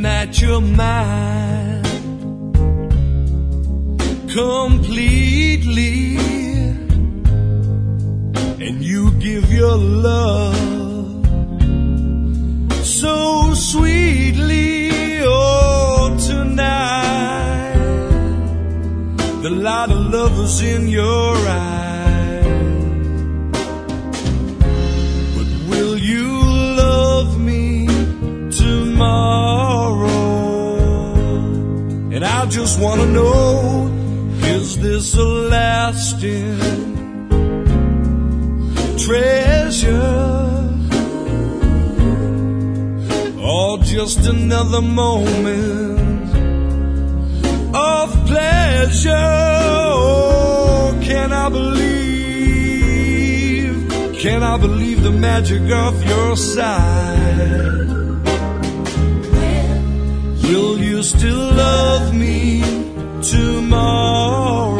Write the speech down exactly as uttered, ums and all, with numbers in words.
tonight you're mine completely, and you give your love so sweetly. Oh, tonight the light of love is in your eyes. But will you love me tomorrow? And I just want to know, is this a lasting treasure, or just another moment of pleasure? Oh, can I believe, can I believe the magic of your side? Will you still love me tomorrow?